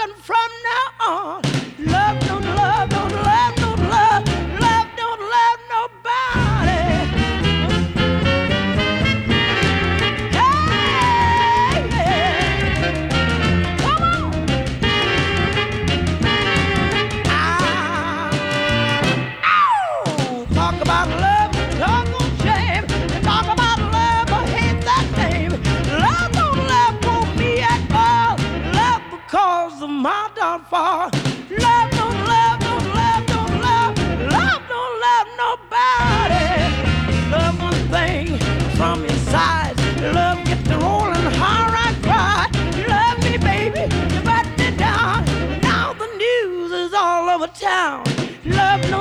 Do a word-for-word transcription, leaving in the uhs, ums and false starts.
slogan from now on. Love don't love, don't love, don't love, love don't love nobody. Hey, yeah. Come on. Ah, ow. Talk about love, talk on shame. Talk about love, I hate that name. Love don't love for me at all. Love because of my downfall. Love don't love, don't love, don't love. Love don't love nobody. Love one thing from inside. Love get the rolling hard, I cry. Love me, baby, you let me down. Now the news is all over town. Love